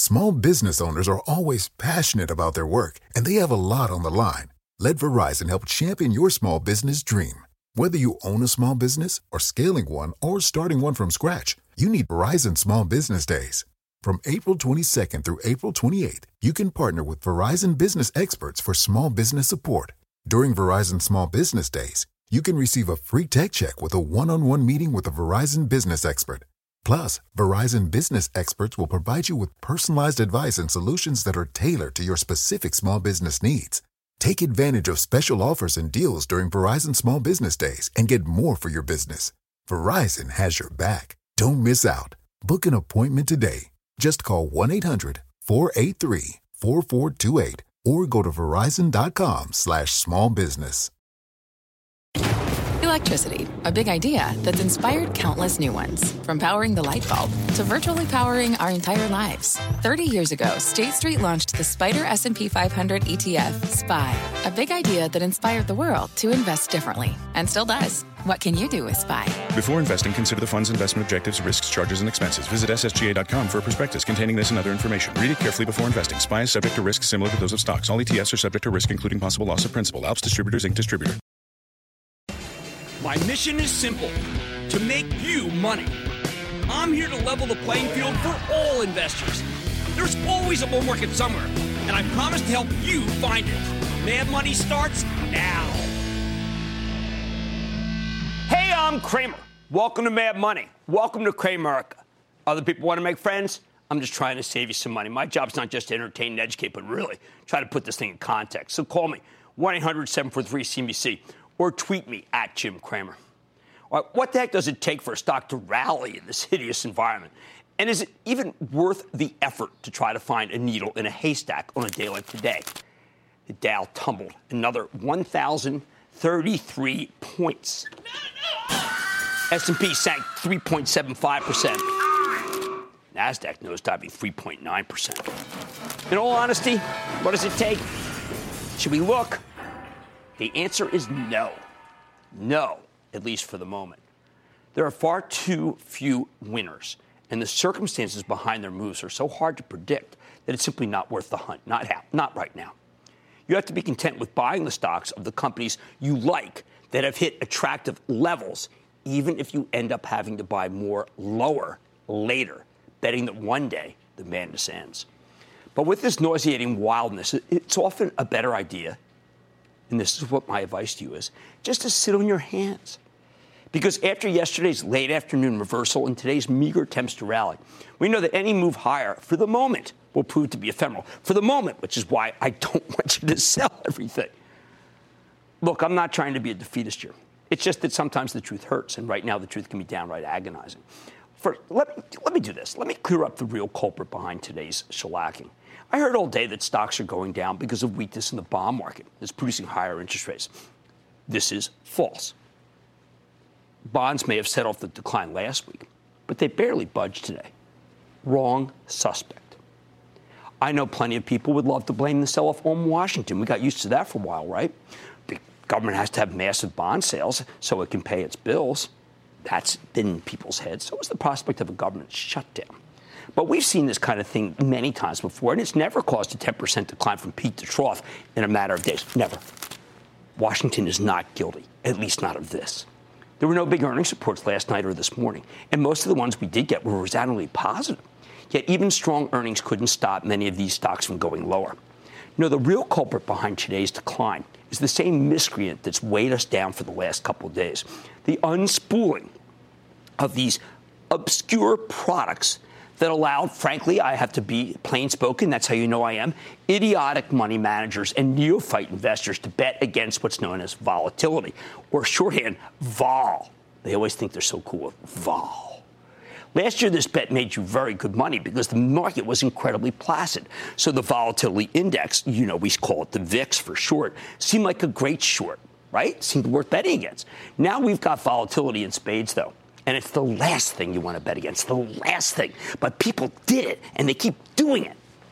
Small business owners are always passionate about their work, and they have a lot on the line. Let Verizon help champion your small business dream. Whether you own a small business or scaling one or starting one from scratch, you need Verizon Small Business Days. From April 22nd through April 28th, you can partner with Verizon business experts for small business support. During Verizon Small Business Days, you can receive a free tech check with a one-on-one meeting with a Verizon business expert. Plus, Verizon business experts will provide you with personalized advice and solutions that are tailored to your specific small business needs. Take advantage of special offers and deals during Verizon Small Business Days and get more for your business. Verizon has your back. Don't miss out. Book an appointment today. Just call 1-800-483-4428 or go to verizon.com/smallbusiness. Electricity, a big idea that's inspired countless new ones. From powering the light bulb to virtually powering our entire lives. 30 years ago, State Street launched the Spider S&P 500 ETF, SPY. A big idea that inspired the world to invest differently. And still does. What can you do with SPY? Before investing, consider the fund's investment objectives, risks, charges, and expenses. Visit ssga.com for a prospectus containing this and other information. Read it carefully before investing. SPY is subject to risks similar to those of stocks. All ETFs are subject to risk, including possible loss of principal. Alps Distributors, Inc. Distributor. My mission is simple, to make you money. I'm here to level the playing field for all investors. There's always a bull market somewhere, and I promise to help you find it. Mad Money starts now. Hey, I'm Kramer. Welcome to Mad Money. Welcome to Kramerica. Other people want to make friends? I'm just trying to save you some money. My job's not just to entertain and educate, but really try to put this thing in context. So call me, 1-800-743-CNBC. Or tweet me at Jim Cramer. All right, what the heck does it take for a stock to rally in this hideous environment? And is it even worth the effort to try to find a needle in a haystack on a day like today? The Dow tumbled another 1,033 points. S&P sank 3.75%. NASDAQ nosediving 3.9%. In all honesty, what does it take? Should we look? The answer is no. No, at least for the moment. There are far too few winners, and the circumstances behind their moves are so hard to predict that it's simply not worth the hunt. Not right now. You have to be content with buying the stocks of the companies you like that have hit attractive levels, even if you end up having to buy more lower later, betting that one day the madness ends. But with this nauseating wildness, it's often a better idea, and this is what my advice to you is, just to sit on your hands. Because after yesterday's late afternoon reversal and today's meager attempts to rally, we know that any move higher, for the moment, will prove to be ephemeral. For the moment, which is why I don't want you to sell everything. Look, I'm not trying to be a defeatist here. It's just that sometimes the truth hurts, and right now the truth can be downright agonizing. First, let me do this. Let me clear up the real culprit behind today's shellacking. I heard all day that stocks are going down because of weakness in the bond market that's producing higher interest rates. This is false. Bonds may have set off the decline last week, but they barely budged today. Wrong suspect. I know plenty of people would love to blame the sell-off on Washington. We got used to that for a while, right? The government has to have massive bond sales so it can pay its bills. That's been in people's heads. So is the prospect of a government shutdown. But we've seen this kind of thing many times before, and it's never caused a 10% decline from peak to trough in a matter of days. Never. Washington is not guilty, at least not of this. There were no big earnings reports last night or this morning, and most of the ones we did get were resoundingly positive. Yet even strong earnings couldn't stop many of these stocks from going lower. No, the real culprit behind today's decline is the same miscreant that's weighed us down for the last couple of days. The unspooling of these obscure products that allowed, frankly, I have to be plain spoken, that's how you know I am, idiotic money managers and neophyte investors to bet against what's known as volatility, or shorthand, vol. They always think they're so cool with vol. Last year, this bet made you very good money because the market was incredibly placid. So the volatility index, you know, we call it the VIX for short, seemed like a great short, right? Seemed worth betting against. Now we've got volatility in spades, though. And it's the last thing you want to bet against, the last thing. But people did it, and they keep doing it.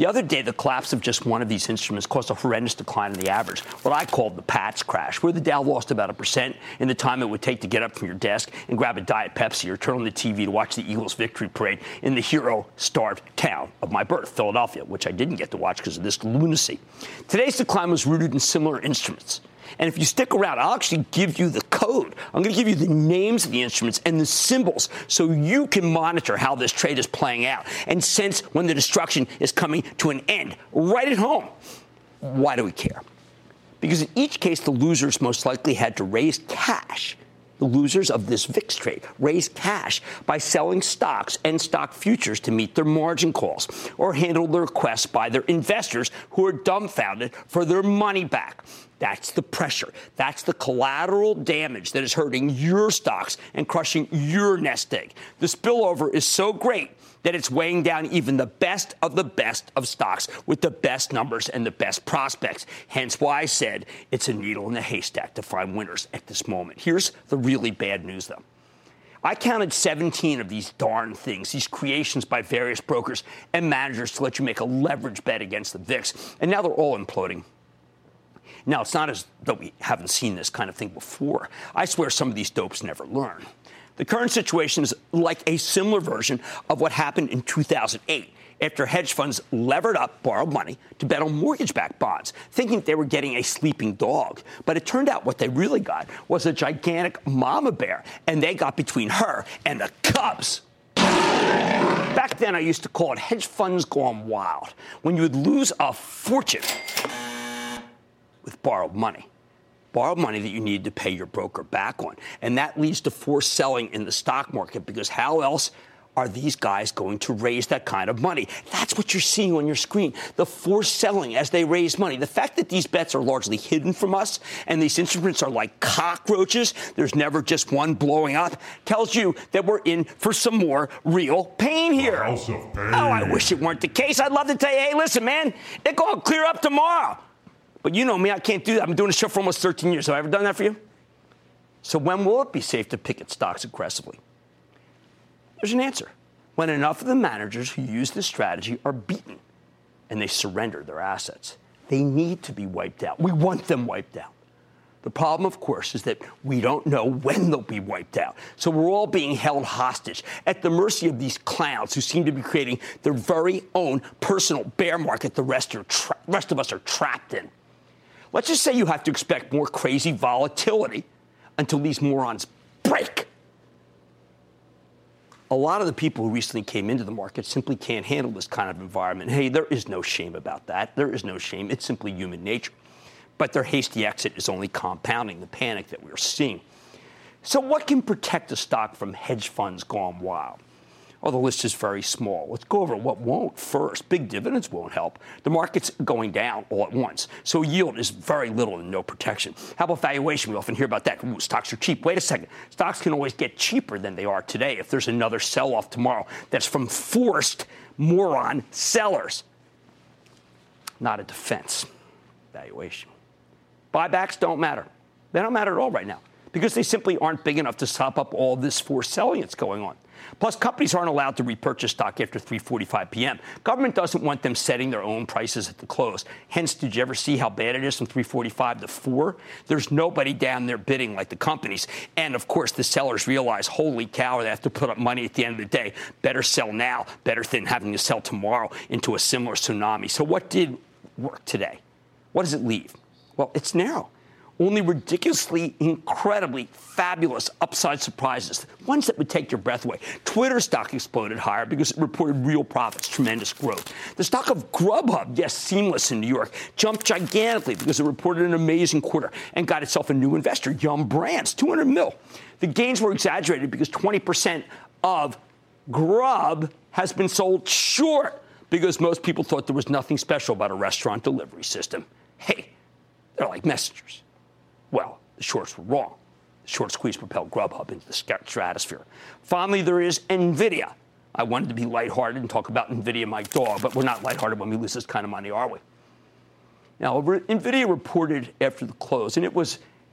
The other day, the collapse of just one of these instruments caused a horrendous decline in the average, what I called the Pats crash, where the Dow lost about 1% in the time it would take to get up from your desk and grab a Diet Pepsi or turn on the TV to watch the Eagles victory parade in the hero-starved town of my birth, Philadelphia, which I didn't get to watch because of this lunacy. Today's decline was rooted in similar instruments. And if you stick around, I'll actually give you the code. I'm going to give you the names of the instruments and the symbols so you can monitor how this trade is playing out and sense when the destruction is coming to an end right at home. Why do we care? Because in each case, the losers most likely had to raise cash. The losers of this VIX trade raised cash by selling stocks and stock futures to meet their margin calls or handle the requests by their investors who are dumbfounded for their money back. That's the pressure. That's the collateral damage that is hurting your stocks and crushing your nest egg. The spillover is so great that it's weighing down even the best of stocks with the best numbers and the best prospects. Hence why I said it's a needle in the haystack to find winners at this moment. Here's the really bad news, though. I counted 17 of these darn things, these creations by various brokers and managers to let you make a leverage bet against the VIX, and now they're all imploding. Now, it's not as though we haven't seen this kind of thing before. I swear some of these dopes never learn. The current situation is like a similar version of what happened in 2008 after hedge funds levered up borrowed money to bet on mortgage-backed bonds, thinking they were getting a sleeping dog. But it turned out what they really got was a gigantic mama bear, and they got between her and the cubs. Back then, I used to call it hedge funds gone wild, when you would lose a fortune with borrowed money that you need to pay your broker back on. And that leads to forced selling in the stock market, because how else are these guys going to raise that kind of money? That's what you're seeing on your screen, the forced selling as they raise money. The fact that these bets are largely hidden from us and these instruments are like cockroaches, there's never just one blowing up, tells you that we're in for some more real pain here. House of pain. Oh, I wish it weren't the case. I'd love to tell you, hey, listen, man, it's going to clear up tomorrow. But you know me, I can't do that. I've been doing this show for almost 13 years. Have I ever done that for you? So when will it be safe to pick at stocks aggressively? There's an answer. When enough of the managers who use this strategy are beaten and they surrender their assets. They need to be wiped out. We want them wiped out. The problem, of course, is that we don't know when they'll be wiped out. So we're all being held hostage at the mercy of these clowns who seem to be creating their very own personal bear market the rest of us are trapped in. Let's just say you have to expect more crazy volatility until these morons break. A lot of the people who recently came into the market simply can't handle this kind of environment. Hey, there is no shame about that. There is no shame. It's simply human nature. But their hasty exit is only compounding the panic that we're seeing. So what can protect a stock from hedge funds gone wild? Well, the list is very small. Let's go over what won't first. Big dividends won't help. The market's going down all at once. So yield is very little and no protection. How about valuation? We often hear about that. Ooh, stocks are cheap. Wait a second. Stocks can always get cheaper than they are today if there's another sell-off tomorrow that's from forced moron sellers. Not a defense. Valuation. Buybacks don't matter. They don't matter at all right now because they simply aren't big enough to sop up all this forced selling that's going on. Plus, companies aren't allowed to repurchase stock after 3:45 p.m. Government doesn't want them setting their own prices at the close. Hence, did you ever see how bad it is from 3:45 to 4? There's nobody down there bidding like the companies. And, of course, the sellers realize, holy cow, they have to put up money at the end of the day. Better sell now, better than having to sell tomorrow into a similar tsunami. So what did work today? What does it leave? Well, it's narrow. Only ridiculously, incredibly fabulous upside surprises, ones that would take your breath away. Twitter stock exploded higher because it reported real profits, tremendous growth. The stock of Grubhub, yes, Seamless in New York, jumped gigantically because it reported an amazing quarter and got itself a new investor, Yum Brands, $200 million. The gains were exaggerated because 20% of Grub has been sold short because most people thought there was nothing special about a restaurant delivery system. Hey, they're like messengers. Well, the shorts were wrong. The short squeeze propelled Grubhub into the stratosphere. Finally, there is NVIDIA. I wanted to be lighthearted and talk about NVIDIA, my dog, but we're not lighthearted when we lose this kind of money, are we? Now, NVIDIA reported after the close, and it was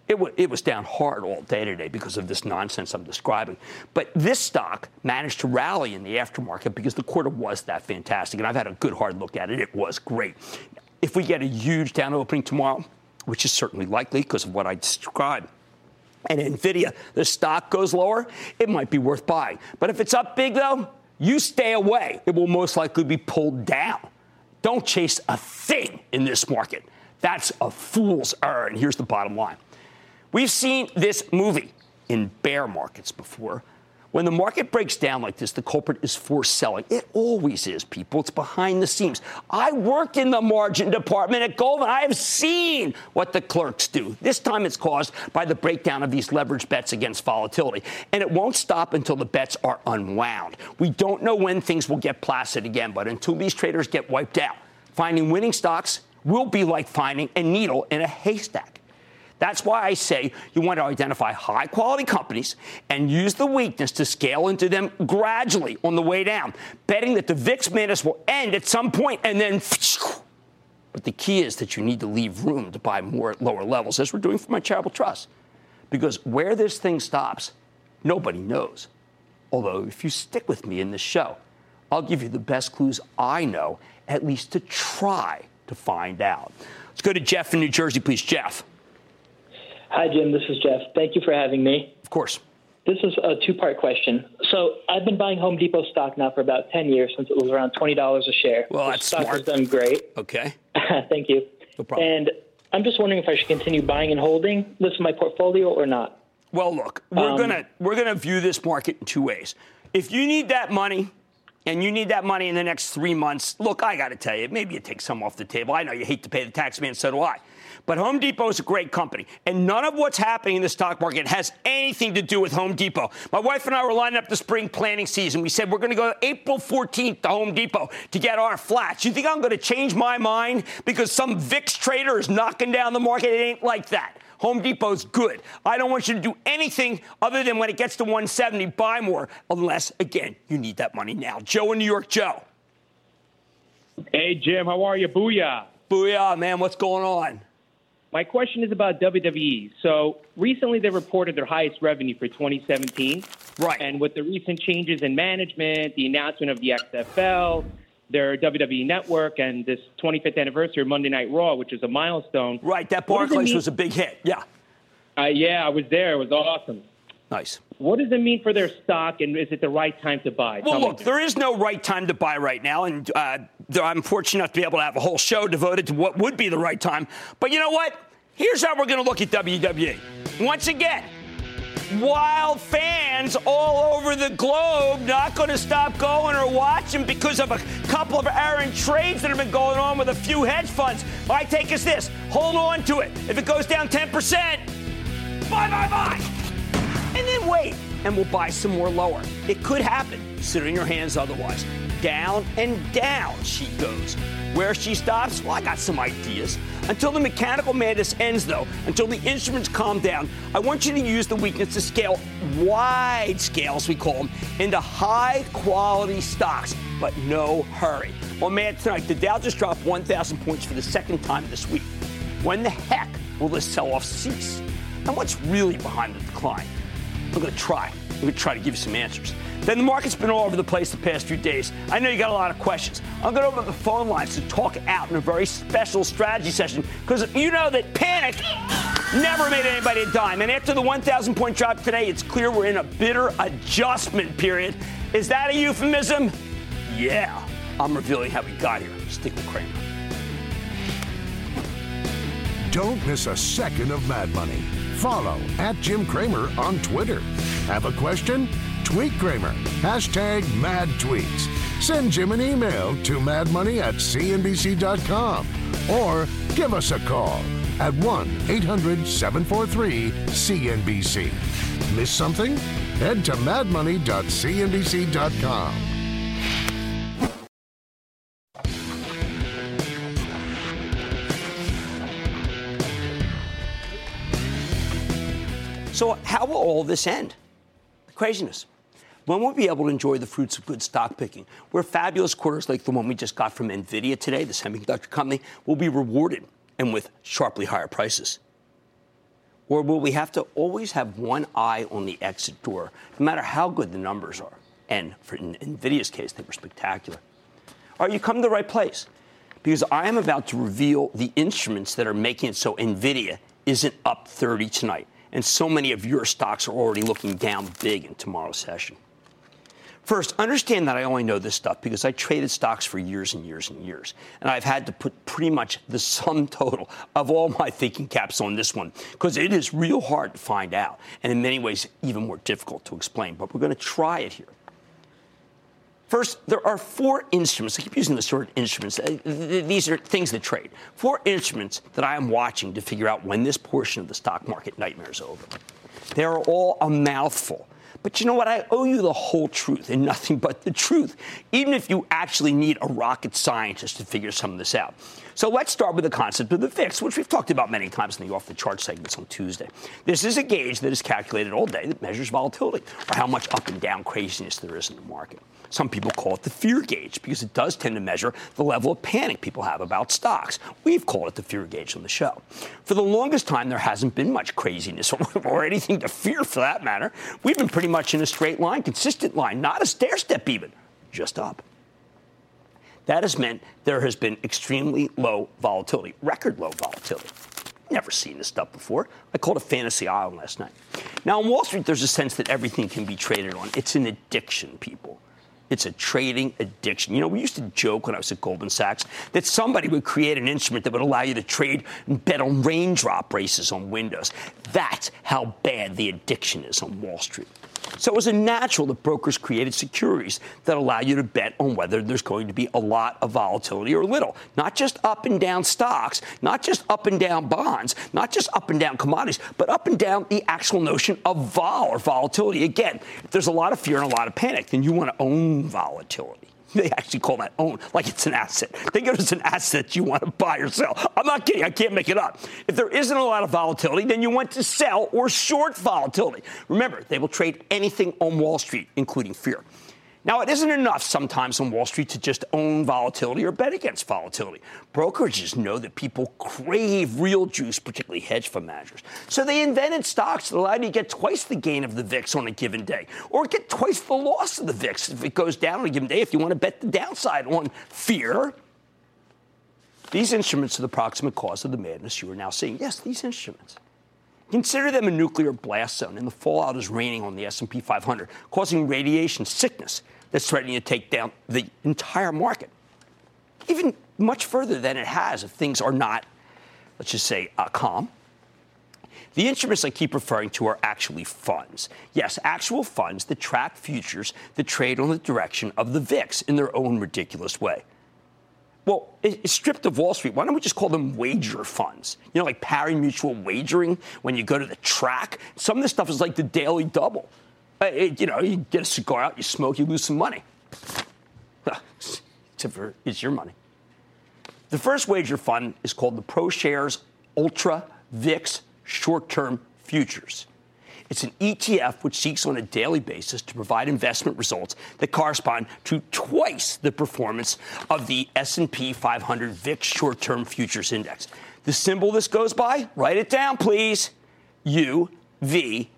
It was down hard all day today because of this nonsense I'm describing. But this stock managed to rally in the aftermarket because the quarter was that fantastic. And I've had a good hard look at it. It was great. If we get a huge down opening tomorrow, which is certainly likely because of what I described, and NVIDIA, the stock goes lower, it might be worth buying. But if it's up big, though, you stay away. It will most likely be pulled down. Don't chase a thing in this market. That's a fool's errand. And here's the bottom line. We've seen this movie in bear markets before. When the market breaks down like this, the culprit is forced selling. It always is, people. It's behind the scenes. I worked in the margin department at Goldman. I have seen what the clerks do. This time it's caused by the breakdown of these leveraged bets against volatility. And it won't stop until the bets are unwound. We don't know when things will get placid again, but until these traders get wiped out, finding winning stocks will be like finding a needle in a haystack. That's why I say you want to identify high-quality companies and use the weakness to scale into them gradually on the way down, betting that the VIX madness will end at some point and then... But the key is that you need to leave room to buy more at lower levels, as we're doing for my charitable trust. Because where this thing stops, nobody knows. Although, if you stick with me in this show, I'll give you the best clues I know, at least to try to find out. Let's go to Jeff in New Jersey, please. Jeff. Hi, Jim. This is Jeff. Thank you for having me. Of course. This is a two-part question. So I've been buying Home Depot stock now for about 10 years, since it was around $20 a share. Well, that's stock smart. has done great. Okay. Thank you. No problem. And I'm just wondering if I should continue buying and holding this in my portfolio or not. Well, look, we're gonna view this market in two ways. If you need that money, and you need that money in the next 3 months, look, I got to tell you, maybe you take some off the table. I know you hate to pay the tax man, so do I. But Home Depot is a great company, and none of what's happening in the stock market has anything to do with Home Depot. My wife and I were lining up the spring planning season. We said we're going to go April 14th to Home Depot to get our flats. You think I'm going to change my mind because some VIX trader is knocking down the market? It ain't like that. Home Depot's good. I don't want you to do anything other than when it gets to 170, buy more, unless, again, you need that money now. Joe in New York. Joe. Hey, Jim. How are you? Booyah. Booyah, man. What's going on? My question is about WWE. So recently they reported their highest revenue for 2017. Right. And with the recent changes in management, the announcement of the XFL, their WWE Network, and this 25th anniversary of Monday Night Raw, which is a milestone. Right. That Barclays was a big hit. Yeah. Yeah, I was there. It was awesome. Nice. What does it mean for their stock, and is it the right time to buy? Well, look, there is no right time to buy right now, and I'm fortunate enough to be able to have a whole show devoted to what would be the right time. But you know what? Here's how we're going to look at WWE. Once again, wild fans all over the globe not going to stop going or watching because of a couple of errant trades that have been going on with a few hedge funds. My take is this. Hold on to it. If it goes down 10%, buy. And then wait, and we'll buy some more lower. It could happen. Sit on your hands otherwise. Down and down she goes. Where she stops, well, I got some ideas. Until the mechanical madness ends, though, until the instruments calm down, I want you to use the weakness to scale wide scales, we call them, into high-quality stocks, but no hurry. Well, man, tonight, the Dow just dropped 1,000 points for the second time this week. When the heck will this sell-off cease? And what's really behind the decline? I'm going to try to give you some answers. Then the market's been all over the place the past few days. I know you got a lot of questions. I'm going to open up the phone lines to talk out in a very special strategy session because you know that panic never made anybody a dime. And after the 1,000-point drop today, it's clear we're in a bitter adjustment period. Is that a euphemism? Yeah. I'm revealing how we got here. Stick with Cramer. Don't miss a second of Mad Money. Follow @Jim Cramer on Twitter. Have a question? Tweet Cramer. #MadTweets. Send Jim an email to madmoney@cnbc.com or give us a call at 1-800-743-CNBC. Miss something? Head to madmoney.cnbc.com. So how will all this end? The craziness. When will we be able to enjoy the fruits of good stock picking, where fabulous quarters like the one we just got from NVIDIA today, the semiconductor company, will be rewarded and with sharply higher prices? Or will we have to always have one eye on the exit door, no matter how good the numbers are? And in NVIDIA's case, they were spectacular. All right, you come to the right place, because I am about to reveal the instruments that are making it so NVIDIA isn't up 30 tonight. And so many of your stocks are already looking down big in tomorrow's session. First, understand that I only know this stuff because I traded stocks for years and years and years. And I've had to put pretty much the sum total of all my thinking caps on this one because it is real hard to find out. And in many ways, even more difficult to explain. But we're going to try it here. First, there are 4 instruments. I keep using the word instruments. These are things that trade. 4 instruments that I am watching to figure out when this portion of the stock market nightmare is over. They are all a mouthful. But you know what? I owe you the whole truth and nothing but the truth, even if you actually need a rocket scientist to figure some of this out. So let's start with the concept of the VIX, which we've talked about many times in the off-the-chart segments on Tuesday. This is a gauge that is calculated all day that measures volatility, or how much up and down craziness there is in the market. Some people call it the fear gauge because it does tend to measure the level of panic people have about stocks. We've called it the fear gauge on the show. For the longest time, there hasn't been much craziness or anything to fear for that matter. We've been pretty much in a straight line, consistent line, not a stair step even, just up. That has meant there has been extremely low volatility, record low volatility. Never seen this stuff before. I called it Fantasy Island last night. Now, on Wall Street, there's a sense that everything can be traded on. It's an addiction, people. It's a trading addiction. You know, we used to joke when I was at Goldman Sachs that somebody would create an instrument that would allow you to trade and bet on raindrop races on windows. That's how bad the addiction is on Wall Street. So it was a natural that brokers created securities that allow you to bet on whether there's going to be a lot of volatility or little. Not just up and down stocks, not just up and down bonds, not just up and down commodities, but up and down the actual notion of vol or volatility. Again, if there's a lot of fear and a lot of panic, then you want to own volatility. They actually call that own, like it's an asset. Think of it as an asset you want to buy or sell. I'm not kidding. I can't make it up. If there isn't a lot of volatility, then you want to sell or short volatility. Remember, they will trade anything on Wall Street, including fear. Now, it isn't enough sometimes on Wall Street to just own volatility or bet against volatility. Brokerages know that people crave real juice, particularly hedge fund managers. So they invented stocks that allow you to get twice the gain of the VIX on a given day, or get twice the loss of the VIX if it goes down on a given day if you want to bet the downside on fear. These instruments are the proximate cause of the madness you are now seeing. Yes, these instruments. Consider them a nuclear blast zone, and the fallout is raining on the S&P 500, causing radiation sickness that's threatening to take down the entire market, even much further than it has if things are not, let's just say, calm. The instruments I keep referring to are actually funds. Yes, actual funds that track futures that trade on the direction of the VIX in their own ridiculous way. Well, it's stripped of Wall Street. Why don't we just call them wager funds? You know, like pari-mutual wagering when you go to the track. Some of this stuff is like the daily double. You know, you get a cigar out, you smoke, you lose some money. Except for it's your money. The first wager fund is called the ProShares Ultra VIX Short-Term Futures. It's an ETF which seeks on a daily basis to provide investment results that correspond to twice the performance of the S&P 500 VIX Short-Term Futures Index. The symbol this goes by, write it down, please, UVXY.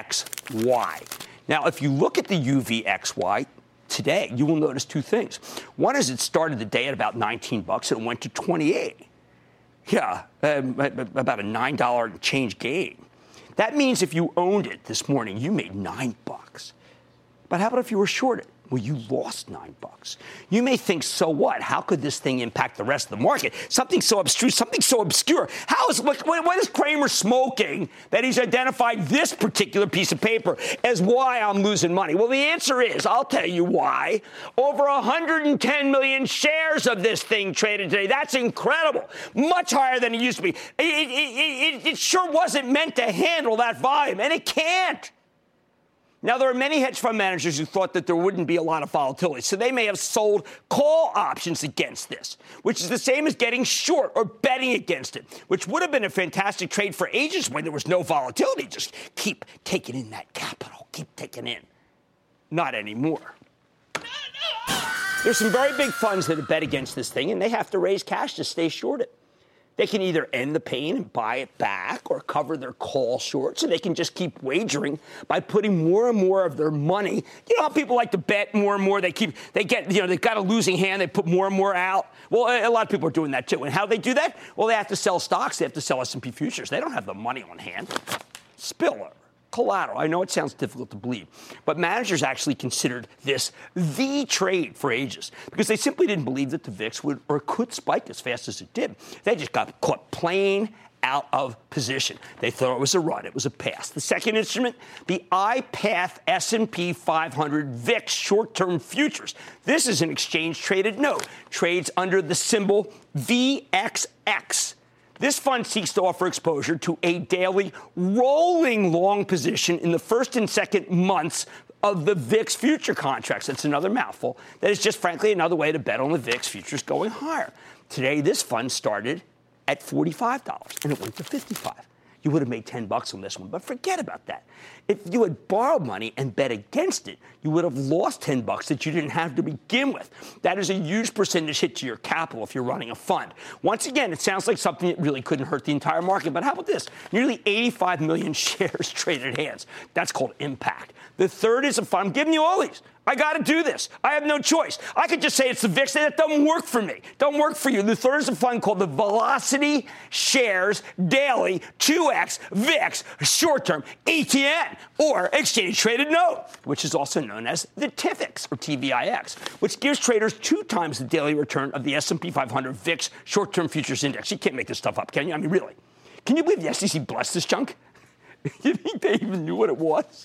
Now, if you look at the UVXY today, you will notice 2 things. One is it started the day at about $19 and it went to 28. Yeah, about a $9 and change gain. That means if you owned it this morning, you made $9. But how about if you were shorted? Well, you lost $9. You may think, so what? How could this thing impact the rest of the market? Something so abstruse, something so obscure. What is Cramer smoking that he's identified this particular piece of paper as why I'm losing money? Well, the answer is, I'll tell you why. Over 110 million shares of this thing traded today. That's incredible. Much higher than it used to be. It sure wasn't meant to handle that volume, and it can't. Now, there are many hedge fund managers who thought that there wouldn't be a lot of volatility, so they may have sold call options against this, which is the same as getting short or betting against it, which would have been a fantastic trade for agents when there was no volatility. Just keep taking in that capital, keep taking in. Not anymore. There's some very big funds that have bet against this thing, and they have to raise cash to stay short it. They can either end the pain and buy it back or cover their call short, so they can just keep wagering by putting more and more of their money. You know how people like to bet more and more? They've got a losing hand, they put more and more out. Well, a lot of people are doing that too. And how do they do that? Well, they have to sell stocks, they have to sell S&P futures. They don't have the money on hand. Spiller. Collateral. I know it sounds difficult to believe, but managers actually considered this the trade for ages because they simply didn't believe that the VIX would or could spike as fast as it did. They just got caught plain out of position. They thought it was a run. It was a pass. The second instrument, the iPath S&P 500 VIX short-term futures. This is an exchange-traded note. Trades under the symbol VXX. This fund seeks to offer exposure to a daily rolling long position in the first and second months of the VIX future contracts. That's another mouthful. That is just, frankly, another way to bet on the VIX futures going higher. Today, this fund started at $45, and it went to $55. You would have made $10 on this one, but forget about that. If you had borrowed money and bet against it, you would have lost $10 that you didn't have to begin with. That is a huge percentage hit to your capital if you're running a fund. Once again, it sounds like something that really couldn't hurt the entire market, but how about this? Nearly 85 million shares traded hands. That's called impact. The third is a fund. I'm giving you all these. I got to do this. I have no choice. I could just say it's the VIX. That doesn't work for me. Don't work for you. The third is a fund called the Velocity Shares Daily 2X VIX Short-Term ETN, or Exchange Traded Note, which is also known as the TIVX, or TVIX, which gives traders 2 times the daily return of the S&P 500 VIX Short-Term Futures Index. You can't make this stuff up, can you? I mean, really. Can you believe the SEC blessed this junk? You think they even knew what it was?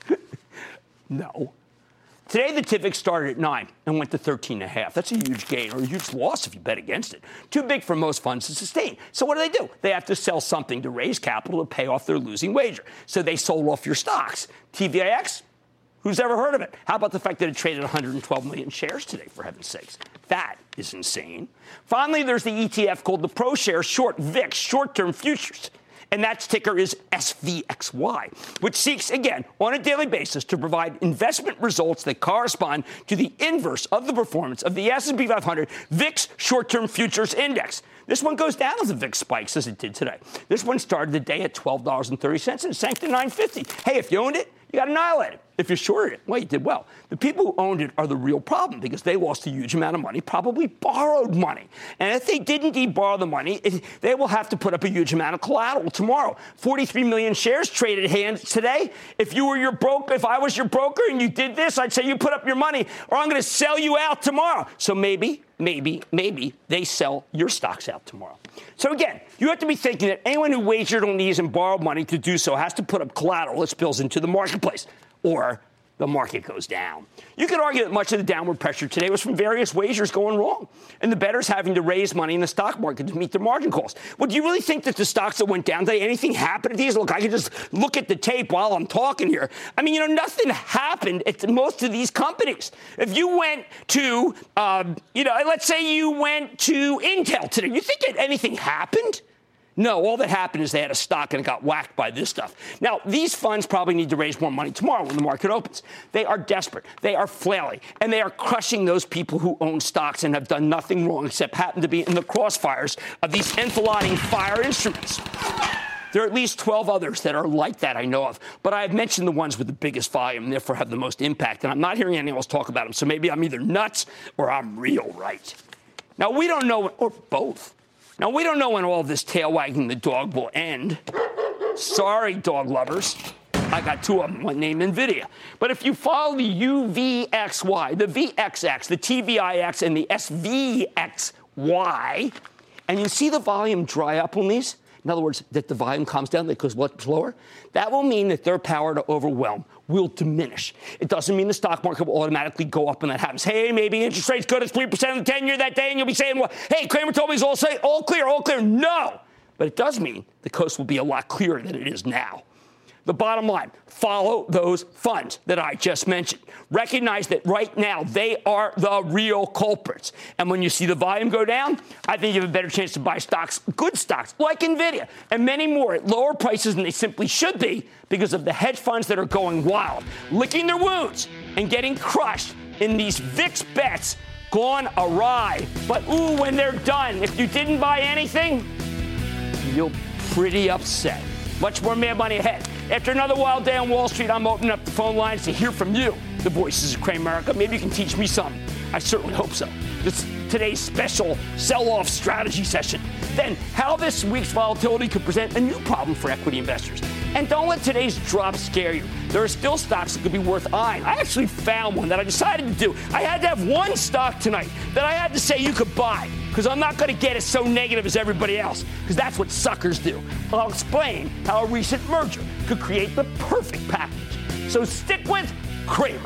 No. Today, the TIVX started at 9 and went to 13.5. That's a huge gain or a huge loss if you bet against it. Too big for most funds to sustain. So what do? They have to sell something to raise capital to pay off their losing wager. So they sold off your stocks. TVIX? Who's ever heard of it? How about the fact that it traded 112 million shares today, for heaven's sakes? That is insane. Finally, there's the ETF called the ProShares Short VIX Short-Term Futures. And that ticker is SVXY, which seeks, again, on a daily basis to provide investment results that correspond to the inverse of the performance of the S&P 500 VIX Short-Term Futures Index. This one goes down as the VIX spikes, as it did today. This one started the day at $12.30 and sank to $9.50. Hey, if you owned it, you got annihilated. If you shorted it, well, you did well. The people who owned it are the real problem because they lost a huge amount of money, probably borrowed money. And if they didn't indeed borrow the money, they will have to put up a huge amount of collateral tomorrow. 43 million shares traded hands today. If I was your broker and you did this, I'd say you put up your money or I'm going to sell you out tomorrow. So maybe they sell your stocks out tomorrow. So again, you have to be thinking that anyone who wagered on these and borrowed money to do so has to put up collateral that spills into the marketplace, or the market goes down. You could argue that much of the downward pressure today was from various wagers going wrong and the bettors having to raise money in the stock market to meet their margin calls. Well, do you really think that the stocks that went down today, anything happened to these? Look, I can just look at the tape while I'm talking here. I mean, nothing happened at most of these companies. If you went to, let's say you went to Intel today, you think that anything happened? No, all that happened is they had a stock and it got whacked by this stuff. Now, these funds probably need to raise more money tomorrow when the market opens. They are desperate. They are flailing. And they are crushing those people who own stocks and have done nothing wrong except happen to be in the crossfires of these enfilading fire instruments. There are at least 12 others that are like that I know of. But I've mentioned the ones with the biggest volume and therefore have the most impact. And I'm not hearing anyone else talk about them. So maybe I'm either nuts or I'm real right. Now, we don't know, or both. Now, we don't know when all this tail wagging the dog will end. Sorry, dog lovers. I got 2 of them, one named NVIDIA. But if you follow the UVXY, the VXX, the TVIX, and the SVXY, and you see the volume dry up on these, in other words, that the volume calms down because what's lower, that will mean that their power to overwhelm will diminish. It doesn't mean the stock market will automatically go up when that happens. Hey, maybe interest rates go to 3% of the 10-year that day, and you'll be saying, well, hey, Cramer told me it's all clear, all clear. No. But it does mean the coast will be a lot clearer than it is now. The bottom line, follow those funds that I just mentioned. Recognize that right now they are the real culprits. And when you see the volume go down, I think you have a better chance to buy stocks, good stocks, like NVIDIA, and many more at lower prices than they simply should be because of the hedge funds that are going wild, licking their wounds and getting crushed in these VIX bets gone awry. But, when they're done, if you didn't buy anything, feel pretty upset. Much more Mad Money ahead. After another wild day on Wall Street, I'm opening up the phone lines to hear from you, the voices of Cramerica. Maybe you can teach me something. I certainly hope so. This is today's special sell-off strategy session. Then, how this week's volatility could present a new problem for equity investors. And don't let today's drop scare you. There are still stocks that could be worth eyeing. I actually found one that I decided to do. I had to have one stock tonight that I had to say you could buy, because I'm not going to get it so negative as everybody else, because that's what suckers do. I'll explain how a recent merger could create the perfect package. So stick with Cramer.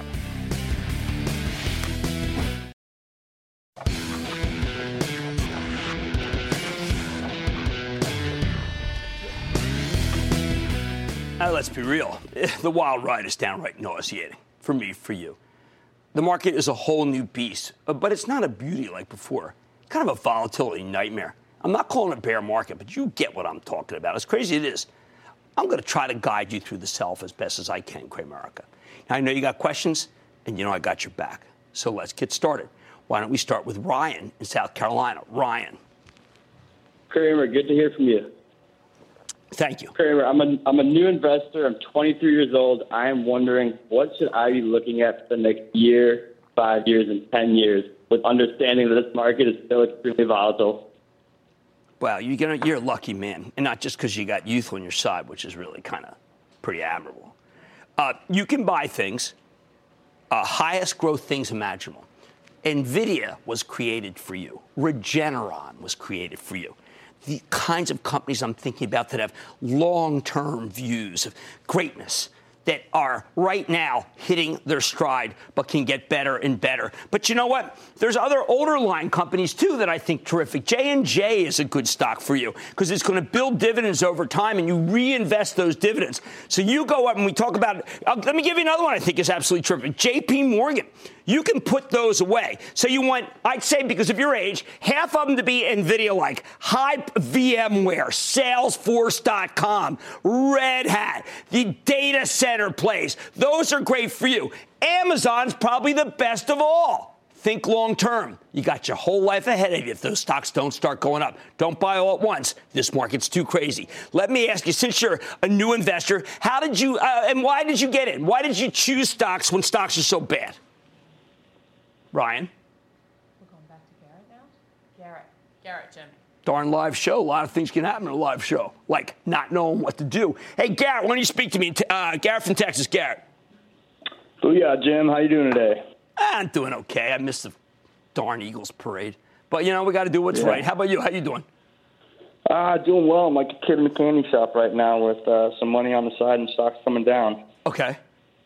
Now, let's be real. The wild ride is downright nauseating. For me, for you. The market is a whole new beast, but it's not a beauty like before. Kind of a volatility nightmare. I'm not calling it a bear market, but you get what I'm talking about. As crazy as it is, I'm going to try to guide you through the sell-off as best as I can, Cramerica. Now, I know you got questions, and you know I got your back. So let's get started. Why don't we start with Ryan in South Carolina? Ryan. Cramer, good to hear from you. Thank you. Cramer, I'm a new investor. I'm 23 years old. I am wondering, what should I be looking at for the next year, 5 years, and 10 years, with understanding that this market is still extremely volatile? Wow, you're a lucky man, and not just because you got youth on your side, which is really kind of pretty admirable. You can buy things, highest growth things imaginable. NVIDIA was created for you. Regeneron was created for you. The kinds of companies I'm thinking about that have long-term views of greatness, that are right now hitting their stride, but can get better and better. But you know what? There's other older line companies, too, that I think terrific. J&J is a good stock for you because it's going to build dividends over time, and you reinvest those dividends. So you go up and we talk about it. Let me give you another one I think is absolutely terrific. J.P. Morgan. You can put those away. So you want, I'd say, because of your age, half of them to be NVIDIA-like, Hype VMware, Salesforce.com, Red Hat, the data center plays. Those are great for you. Amazon's probably the best of all. Think long term. You got your whole life ahead of you if those stocks don't start going up. Don't buy all at once. This market's too crazy. Let me ask you, since you're a new investor, how did you, and why did you get in? Why did you choose stocks when stocks are so bad? Ryan? We're going back to Garrett now? Garrett, Jimmy. Darn live show. A lot of things can happen in a live show, like not knowing what to do. Hey, Garrett, why don't you speak to me? Garrett from Texas. Garrett. Booyah, Jim. How you doing today? I'm doing okay. I missed the darn Eagles parade. But, you know, we got to do what's right. How about you? How you doing? Doing well. I'm like a kid in the candy shop right now with some money on the side and stocks coming down. Okay.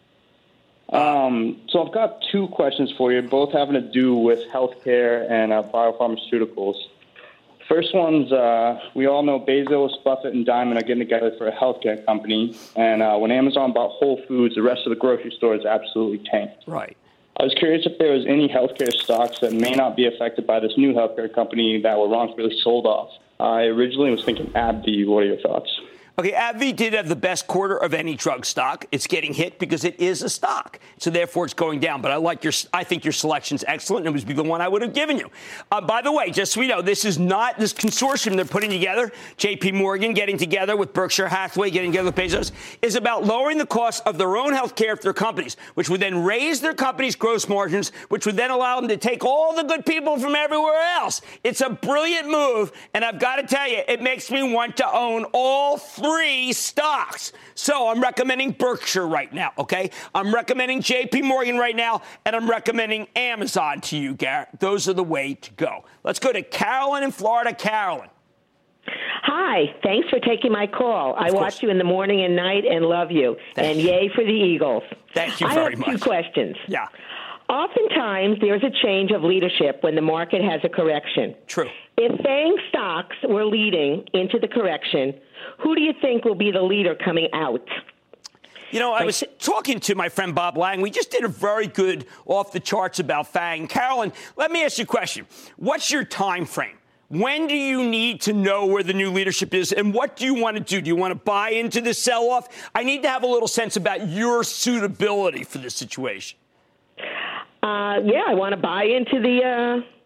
So I've got two questions for you, both having to do with healthcare and biopharmaceuticals. First one's, we all know Bezos, Buffett, and Diamond are getting together for a healthcare company. And when Amazon bought Whole Foods, the rest of the grocery stores absolutely tanked. Right. I was curious if there was any healthcare stocks that may not be affected by this new healthcare company that were wrongfully sold off. I originally was thinking AbbVie. What are your thoughts? Okay, AbbVie did have the best quarter of any drug stock. It's getting hit because it is a stock, so therefore it's going down. But I think your selection's excellent, and it would be the one I would have given you. By the way, just so we know, this is not this consortium they're putting together. J.P. Morgan getting together with Berkshire Hathaway, getting together with Bezos, is about lowering the cost of their own health care for their companies, which would then raise their company's gross margins, which would then allow them to take all the good people from everywhere else. It's a brilliant move, and I've got to tell you, it makes me want to own all three stocks. So I'm recommending Berkshire right now, okay? I'm recommending J.P. Morgan right now, and I'm recommending Amazon to you, Garrett. Those are the way to go. Let's go to Carolyn in Florida. Carolyn. Hi. Thanks for taking my call. I watch you in the morning and night and love you. And yay for the Eagles. Thank you very much. I have two questions. Yeah. Oftentimes, there's a change of leadership when the market has a correction. True. If FANG stocks were leading into the correction, who do you think will be the leader coming out? You know, I was talking to my friend Bob Lang. We just did a very good off the charts about FANG. Carolyn, let me ask you a question. What's your time frame? When do you need to know where the new leadership is, and what do you want to do? Do you want to buy into the sell-off? I need to have a little sense about your suitability for this situation. I want to buy into the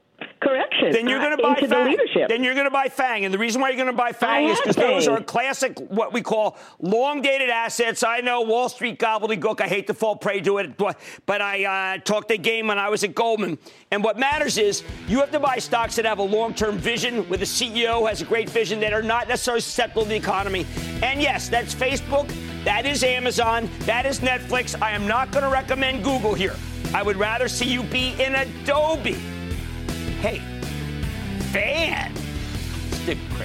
correction. Then you're going to buy into the FANG. leadership. Then you're going to buy FANG. And the reason why you're going to buy FANG is because those are classic, what we call long-dated assets. I know Wall Street gobbledygook. I hate to fall prey to it, but I talked the game when I was at Goldman. And what matters is you have to buy stocks that have a long-term vision with a CEO who has a great vision that are not necessarily susceptible to the economy. And yes, that's Facebook. That is Amazon. That is Netflix. I am not going to recommend Google here. I would rather see you be in Adobe. Hey, fan. Stick quick.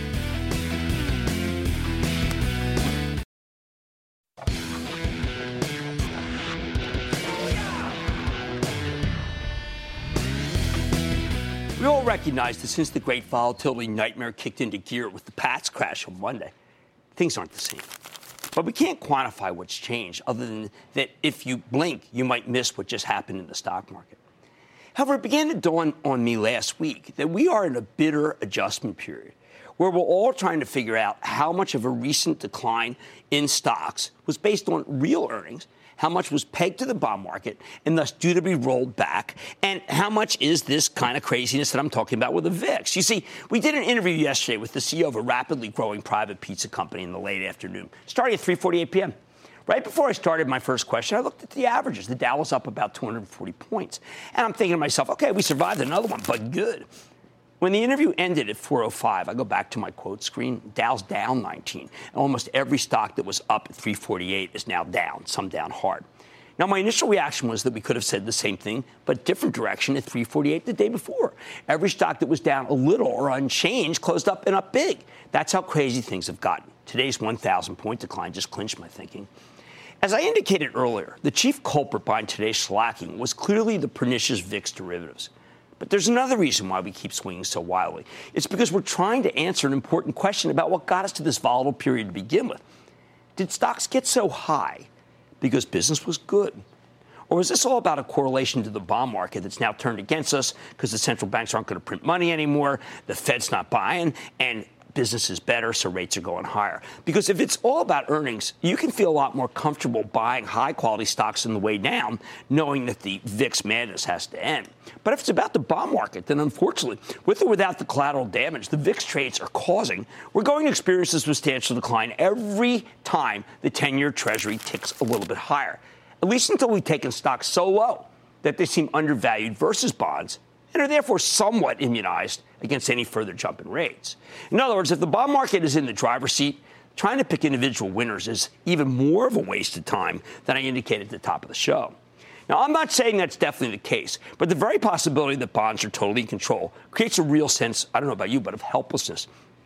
We all recognize that since the great volatility nightmare kicked into gear with the Pats crash on Monday, things aren't the same. But we can't quantify what's changed other than that if you blink, you might miss what just happened in the stock market. However, it began to dawn on me last week that we are in a bitter adjustment period where we're all trying to figure out how much of a recent decline in stocks was based on real earnings, how much was pegged to the bond market and thus due to be rolled back, and how much is this kind of craziness that I'm talking about with the VIX. You see, we did an interview yesterday with the CEO of a rapidly growing private pizza company in the late afternoon, starting at 3:48 p.m. Right before I started my first question, I looked at the averages. The Dow was up about 240 points. And I'm thinking to myself, okay, we survived another one, but good. When the interview ended at 4:05, I go back to my quote screen. Dow's down 19. And almost every stock that was up at 348 is now down, some down hard. Now, my initial reaction was that we could have said the same thing, but different direction at 348 the day before. Every stock that was down a little or unchanged closed up and up big. That's how crazy things have gotten. Today's 1,000-point decline just clinched my thinking. As I indicated earlier, the chief culprit behind today's slacking was clearly the pernicious VIX derivatives. But there's another reason why we keep swinging so wildly. It's because we're trying to answer an important question about what got us to this volatile period to begin with. Did stocks get so high because business was good? Or is this all about a correlation to the bond market that's now turned against us because the central banks aren't going to print money anymore, the Fed's not buying, and business is better, so rates are going higher? Because if it's all about earnings, you can feel a lot more comfortable buying high-quality stocks on the way down, knowing that the VIX madness has to end. But if it's about the bond market, then unfortunately, with or without the collateral damage the VIX trades are causing, we're going to experience a substantial decline every time the 10-year Treasury ticks a little bit higher, at least until we've taken stocks so low that they seem undervalued versus bonds and are therefore somewhat immunized against any further jump in rates. In other words, if the bond market is in the driver's seat, trying to pick individual winners is even more of a waste of time than I indicated at the top of the show. Now, I'm not saying that's definitely the case, but the very possibility that bonds are totally in control creates a real sense, I don't know about you, but of helplessness.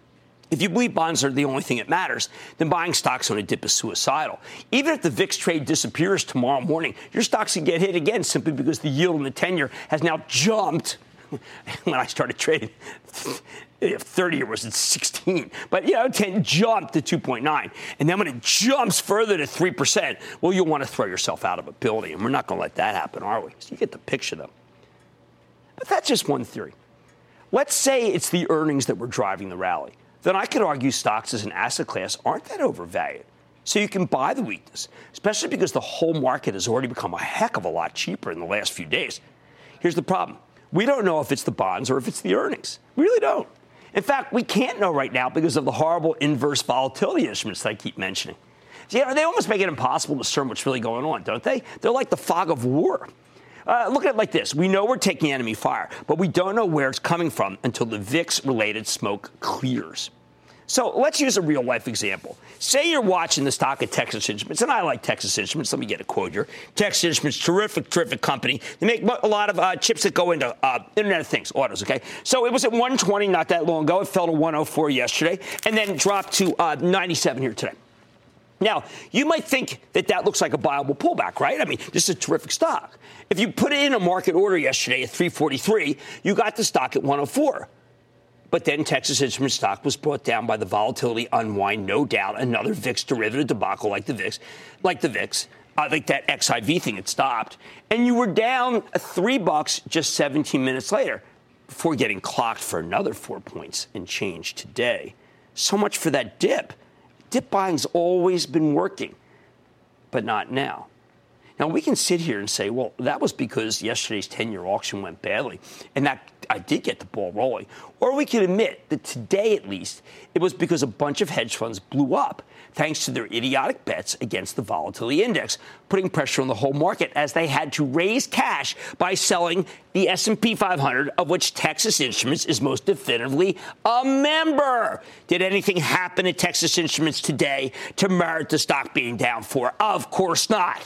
If you believe bonds are the only thing that matters, then buying stocks on a dip is suicidal. Even if the VIX trade disappears tomorrow morning, your stocks can get hit again simply because the yield on the 10-year has now jumped. When I started trading, 30-year was at 16. But, 10 jumped to 2.9. And then when it jumps further to 3%, well, you'll want to throw yourself out of a building. And we're not going to let that happen, are we? So you get the picture, though. But that's just one theory. Let's say it's the earnings that were driving the rally. Then I could argue stocks as an asset class aren't that overvalued. So you can buy the weakness, especially because the whole market has already become a heck of a lot cheaper in the last few days. Here's the problem. We don't know if it's the bonds or if it's the earnings. We really don't. In fact, we can't know right now because of the horrible inverse volatility instruments that I keep mentioning. They almost make it impossible to discern what's really going on, don't they? They're like the fog of war. Look at it like this. We know we're taking enemy fire, but we don't know where it's coming from until the VIX-related smoke clears. So let's use a real-life example. Say you're watching the stock of Texas Instruments, and I like Texas Instruments. Let me get a quote here. Texas Instruments, terrific company. They make a lot of chips that go into Internet of Things, autos, okay? So it was at 120 not that long ago. It fell to 104 yesterday, and then dropped to 97 here today. Now, you might think that looks like a viable pullback, right? I mean, this is a terrific stock. If you put it in a market order yesterday at 343, you got the stock at 104. But then Texas Instruments stock was brought down by the volatility unwind, no doubt, another VIX derivative debacle like the VIX, like that XIV thing had stopped. And you were down $3 just 17 minutes later before getting clocked for another 4 points and change today. So much for that dip. Dip buying's always been working, but not now. Now, we can sit here and say, well, that was because yesterday's 10-year auction went badly, and that I did get the ball rolling. Or we can admit that today, at least, it was because a bunch of hedge funds blew up thanks to their idiotic bets against the volatility index, putting pressure on the whole market as they had to raise cash by selling the S&P 500, of which Texas Instruments is most definitively a member. Did anything happen at Texas Instruments today to merit the stock being down 4? Of course not.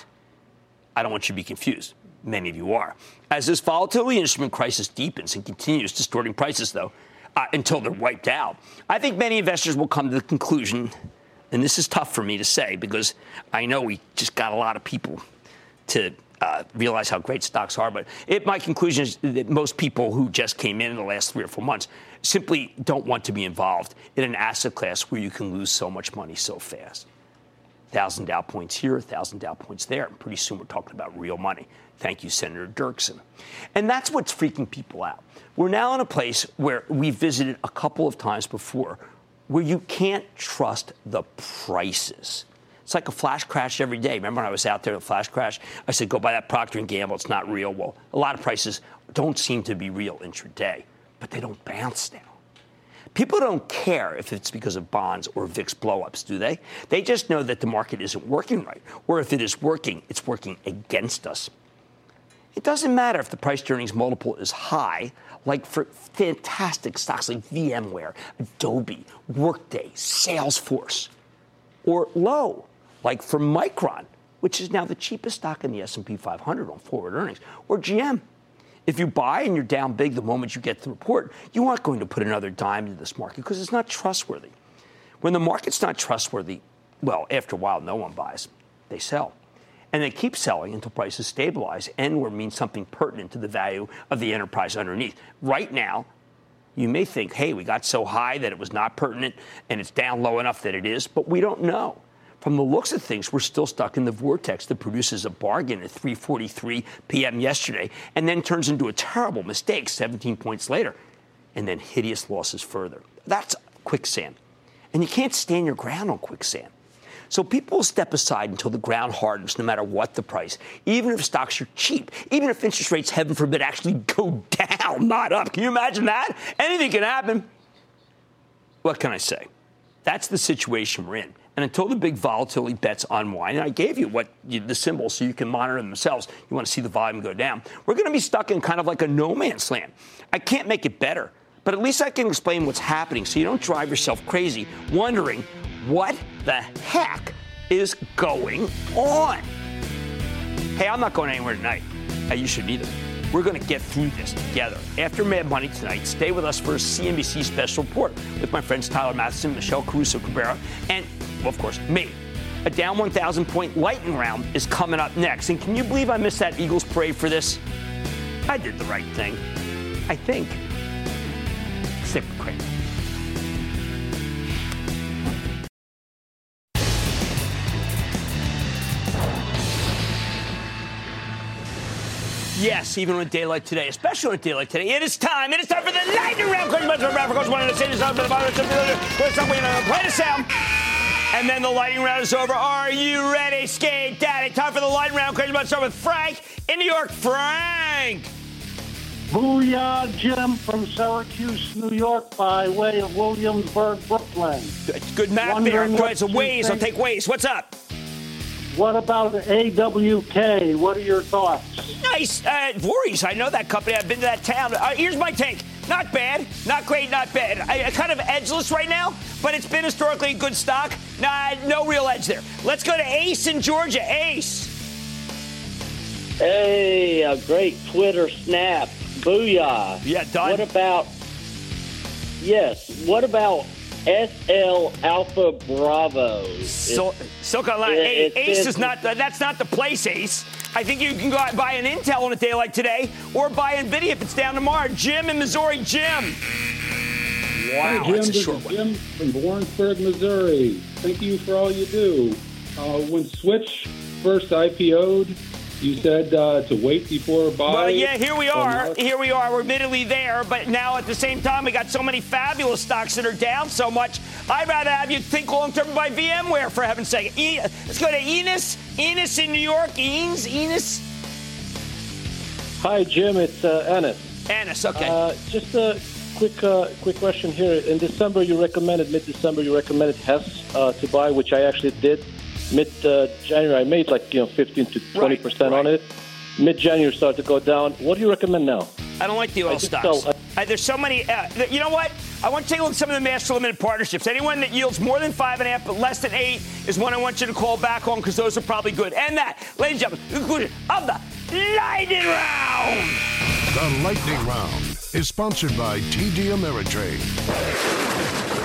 I don't want you to be confused. Many of you are. As this volatility instrument crisis deepens and continues distorting prices, though, until they're wiped out, I think many investors will come to the conclusion, and this is tough for me to say because I know we just got a lot of people to realize how great stocks are, but my conclusion is that most people who just came in the last 3 or 4 months simply don't want to be involved in an asset class where you can lose so much money so fast. 1,000 Dow points here, 1,000 Dow points there. And pretty soon we're talking about real money. Thank you, Senator Dirksen. And that's what's freaking people out. We're now in a place where we visited a couple of times before where you can't trust the prices. It's like a flash crash every day. Remember when I was out there, the flash crash? I said, go buy that Procter & Gamble. It's not real. Well, a lot of prices don't seem to be real intraday, but they don't bounce now. People don't care if it's because of bonds or VIX blowups, do they? They just know that the market isn't working right, or if it is working, it's working against us. It doesn't matter if the price-to-earnings multiple is high, like for fantastic stocks like VMware, Adobe, Workday, Salesforce, or low, like for Micron, which is now the cheapest stock in the S&P 500 on forward earnings, or GM. If you buy and you're down big the moment you get the report, you aren't going to put another dime into this market because it's not trustworthy. When the market's not trustworthy, well, after a while, no one buys. They sell. And they keep selling until prices stabilize and/or mean something pertinent to the value of the enterprise underneath. Right now, you may think, hey, we got so high that it was not pertinent and it's down low enough that it is, but we don't know. From the looks of things, we're still stuck in the vortex that produces a bargain at 3:43 p.m. yesterday and then turns into a terrible mistake 17 points later and then hideous losses further. That's quicksand. And you can't stand your ground on quicksand. So people will step aside until the ground hardens no matter what the price, even if stocks are cheap, even if interest rates, heaven forbid, actually go down, not up. Can you imagine that? Anything can happen. What can I say? That's the situation we're in. And until the big volatility bets unwind, and I gave you the symbols so you can monitor them themselves. You want to see the volume go down. We're going to be stuck in kind of like a no man's land. I can't make it better, but at least I can explain what's happening so you don't drive yourself crazy wondering what the heck is going on. Hey, I'm not going anywhere tonight. You shouldn't either. We're going to get through this together. After Mad Money tonight, stay with us for a CNBC special report with my friends Tyler Matheson, Michelle Caruso-Cabrera, and, well, of course, me. A down 1,000-point lightning round is coming up next. And can you believe I missed that Eagles parade for this? I did the right thing. I think. Stick with Cramer. Yes, even on a day like today, especially on a day like today, it is time for the lightning round. Play the sound. And then the lightning round is over. Are you ready, Skate Daddy? Time for the lightning round. Crazy about to start with Frank in New York. Frank. Booyah, Jim from Syracuse, New York, by way of Williamsburg, Brooklyn. Good math there. It's a Waze. I'll take Waze. What's up? What about AWK? What are your thoughts? Nice. Voorhees, I know that company. I've been to that town. Here's my take. Not bad. Not great. Not bad. I kind of edgeless right now, but it's been historically a good stock. No real edge there. Let's go to Ace in Georgia. Ace. Hey, a great Twitter snap. Booyah. Yeah, done. What about SL Alpha Bravo? Silicon Line. Ace is not. That's not the place, Ace. I think you can go out and buy an Intel on a day like today, or buy NVIDIA if it's down tomorrow. Jim in Missouri. Jim. Wow, Hi, Jim. that's a This short is one. Jim from Warrensburg, Missouri. Thank you for all you do. When Switch first IPO'd, You said to wait before buy. Well, yeah, here we are. Here we are. We're admittedly there, but now at the same time, we got so many fabulous stocks that are down so much. I'd rather have you think long-term by VMware, for heaven's sake. Let's go to Enos. Enos in New York. Enos. Hi, Jim. It's Enos. Enos, okay. Just a quick question here. In December, mid-December, you recommended Hess to buy, which I actually did. Mid-January, I made 15 to 20% on it. Mid-January started to go down. What do you recommend now? I don't like the oil stocks. There's so many. You know what? I want to take a look at some of the master limited partnerships. Anyone that yields more than 5.5 but less than 8 is one I want you to call back on because those are probably good. And that, ladies and gentlemen, conclusion of the Lightning Round. The Lightning Round is sponsored by TD Ameritrade.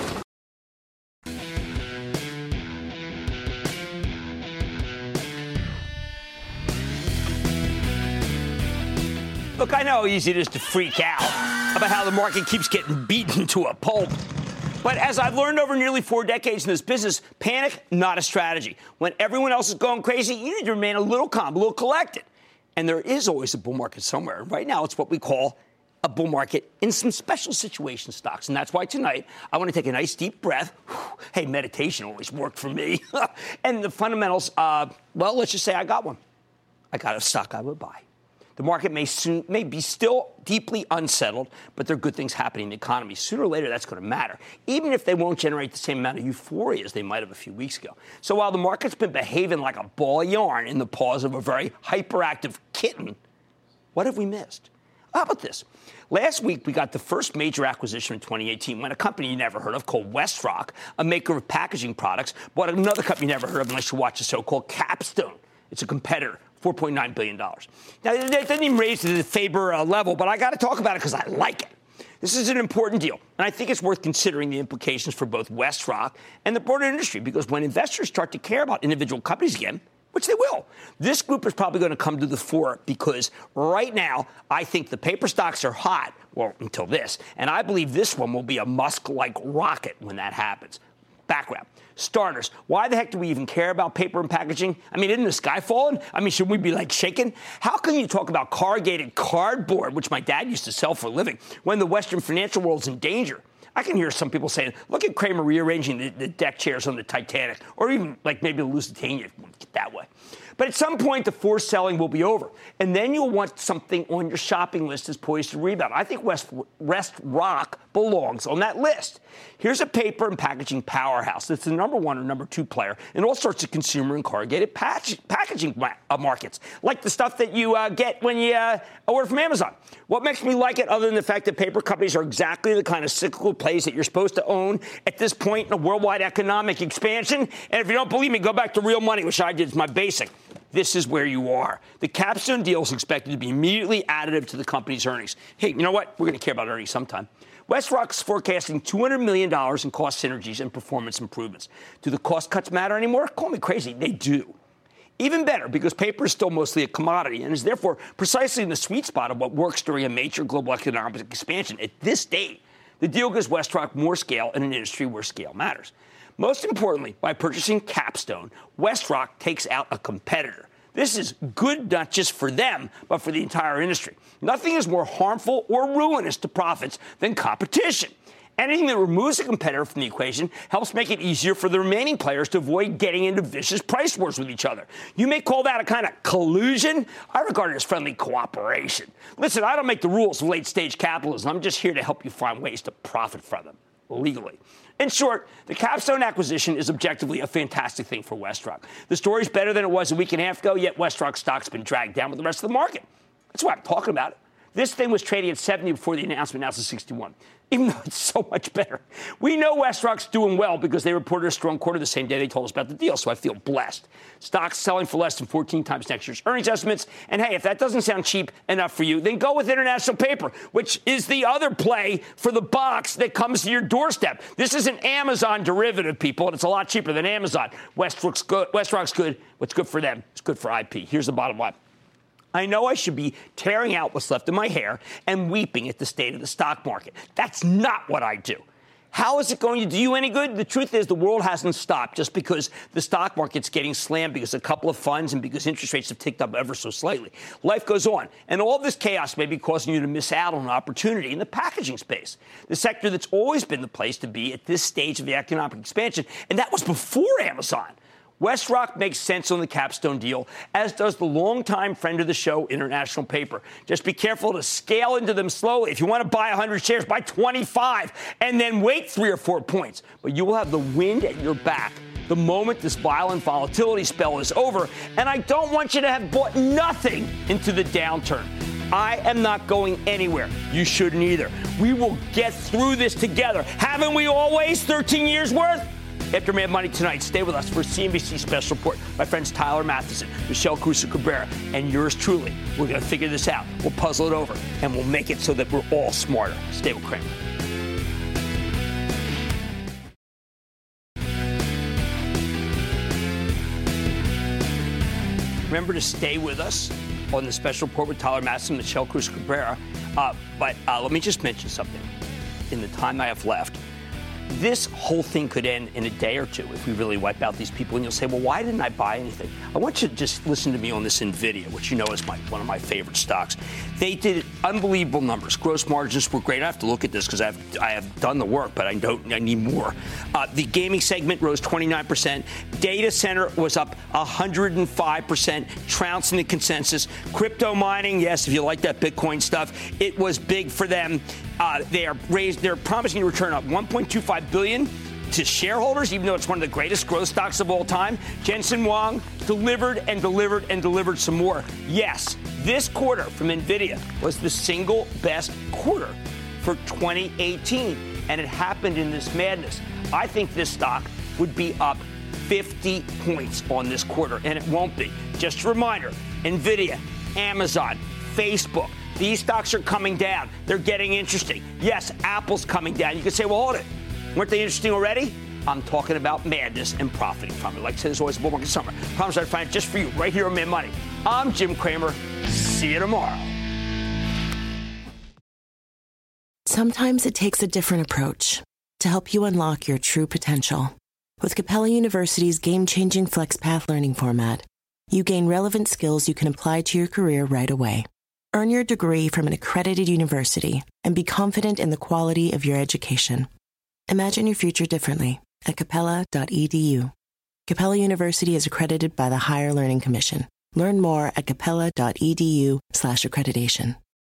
Look, I know how easy it is to freak out about how the market keeps getting beaten to a pulp. But as I've learned over nearly 4 decades in this business, panic, not a strategy. When everyone else is going crazy, you need to remain a little calm, a little collected. And there is always a bull market somewhere. Right now, it's what we call a bull market in some special situation stocks. And that's why tonight I want to take a nice deep breath. Hey, meditation always worked for me. And the fundamentals, well, let's just say I got one. I got a stock I would buy. The market may be still deeply unsettled, but there are good things happening in the economy. Sooner or later, that's going to matter, even if they won't generate the same amount of euphoria as they might have a few weeks ago. So while the market's been behaving like a ball of yarn in the paws of a very hyperactive kitten, what have we missed? How about this? Last week, we got the first major acquisition in 2018 when a company you never heard of called WestRock, a maker of packaging products, bought another company you never heard of unless you watch the so-called Capstone. It's a competitor. $4.9 billion. Now, it didn't even raise to the Faber level, but I got to talk about it because I like it. This is an important deal, and I think it's worth considering the implications for both WestRock and the broader industry, because when investors start to care about individual companies again, which they will, this group is probably going to come to the fore because right now I think the paper stocks are hot, well, until this, and I believe this one will be a Musk-like rocket when that happens. Background. Starters, why the heck do we even care about paper and packaging? I mean, isn't the sky falling? I mean, should we be shaken? How can you talk about corrugated cardboard, which my dad used to sell for a living, when the Western financial world's in danger? I can hear some people saying, look at Kramer rearranging the deck chairs on the Titanic, or even maybe the Lusitania, that way. But at some point, the forced selling will be over, and then you'll want something on your shopping list that's poised to rebound. I think WestRock belongs on that list. Here's a paper and packaging powerhouse that's the number 1 or number 2 player in all sorts of consumer and corrugated packaging markets, like the stuff that you get when you order from Amazon. What makes me like it, other than the fact that paper companies are exactly the kind of cyclical plays that you're supposed to own at this point in a worldwide economic expansion? And if you don't believe me, go back to real money, which I did. It's my basic. This is where you are. The Capstone deal is expected to be immediately additive to the company's earnings. Hey, you know what? We're going to care about earnings sometime. WestRock's forecasting $200 million in cost synergies and performance improvements. Do the cost cuts matter anymore? Call me crazy. They do. Even better, because paper is still mostly a commodity and is therefore precisely in the sweet spot of what works during a major global economic expansion. At this date, the deal gives WestRock more scale in an industry where scale matters. Most importantly, by purchasing Capstone, WestRock takes out a competitor. This is good not just for them, but for the entire industry. Nothing is more harmful or ruinous to profits than competition. Anything that removes a competitor from the equation helps make it easier for the remaining players to avoid getting into vicious price wars with each other. You may call that a kind of collusion. I regard it as friendly cooperation. Listen, I don't make the rules of late-stage capitalism. I'm just here to help you find ways to profit from them legally. In short, the Capstone acquisition is objectively a fantastic thing for WestRock. The story's better than it was a week and a half ago, yet WestRock stock's been dragged down with the rest of the market. That's why I'm talking about it. This thing was trading at 70 before the announcement, now it's at 61, even though it's so much better. We know WestRock's doing well because they reported a strong quarter the same day they told us about the deal, so I feel blessed. Stock's selling for less than 14 times next year's earnings estimates. And hey, if that doesn't sound cheap enough for you, then go with International Paper, which is the other play for the box that comes to your doorstep. This is an Amazon derivative, people, and it's a lot cheaper than Amazon. WestRock's good. What's good for them? It's good for IP. Here's the bottom line. I know I should be tearing out what's left of my hair and weeping at the state of the stock market. That's not what I do. How is it going to do you any good? The truth is the world hasn't stopped just because the stock market's getting slammed because a couple of funds and because interest rates have ticked up ever so slightly. Life goes on. And all this chaos may be causing you to miss out on an opportunity in the packaging space, the sector that's always been the place to be at this stage of the economic expansion. And that was before Amazon. WestRock makes sense on the Capstone deal, as does the longtime friend of the show, International Paper. Just be careful to scale into them slowly. If you want to buy 100 shares, buy 25 and then wait 3 or 4 points. But you will have the wind at your back the moment this violent volatility spell is over. And I don't want you to have bought nothing into the downturn. I am not going anywhere. You shouldn't either. We will get through this together. Haven't we always? 13 years worth? After Mad Money tonight, stay with us for a CNBC special report. My friends Tyler Matheson, Michelle Caruso-Cabrera, and yours truly. We're going to figure this out. We'll puzzle it over, and we'll make it so that we're all smarter. Stay with Cramer. Remember to stay with us on the special report with Tyler Matheson, Michelle Caruso-Cabrera. But let me just mention something. In the time I have left, this whole thing could end in a day or two if we really wipe out these people. And you'll say, well, why didn't I buy anything? I want you to just listen to me on this NVIDIA, which you know is one of my favorite stocks. They did unbelievable numbers. Gross margins were great. I have to look at this because I have done the work, but I need more. The gaming segment rose 29%. Data center was up 105%, trouncing the consensus. Crypto mining, yes, if you like that Bitcoin stuff, it was big for them. They're promising to return up $1.25 billion to shareholders, even though it's one of the greatest growth stocks of all time. Jensen Huang delivered and delivered and delivered some more. Yes, this quarter from NVIDIA was the single best quarter for 2018, and it happened in this madness. I think this stock would be up 50 points on this quarter, and it won't be. Just a reminder, NVIDIA, Amazon, Facebook, these stocks are coming down. They're getting interesting. Yes, Apple's coming down. You could say, well, hold it. Weren't they interesting already? I'm talking about madness and profiting from it. Like I said, there's always a bull market summer. Promise I'd find it just for you right here on Mad Money. I'm Jim Cramer. See you tomorrow. Sometimes it takes a different approach to help you unlock your true potential. With Capella University's game-changing FlexPath learning format, you gain relevant skills you can apply to your career right away. Earn your degree from an accredited university and be confident in the quality of your education. Imagine your future differently at capella.edu. Capella University is accredited by the Higher Learning Commission. Learn more at capella.edu/accreditation.